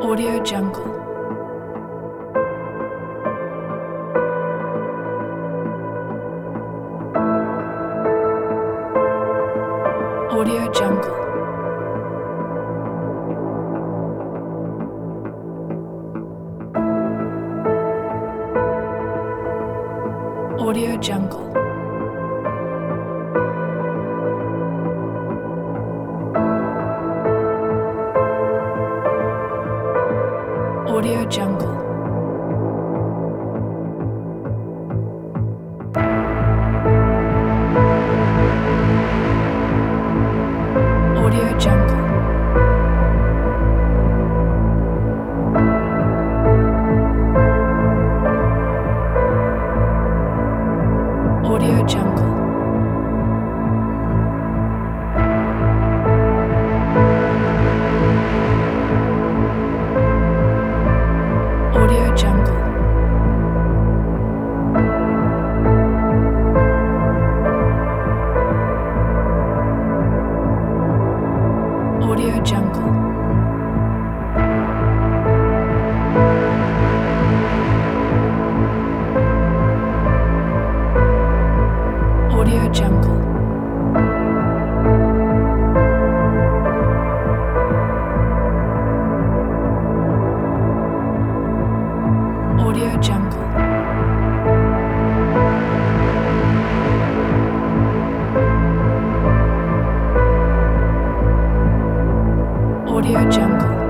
Audio Jungle. Audio Jungle. Audio Jungle. Audio Jungle. Audio Jungle. Audio Jungle. Audio Jungle. Audio Jungle. Audio Jungle. Audio Jungle. Audio Jungle.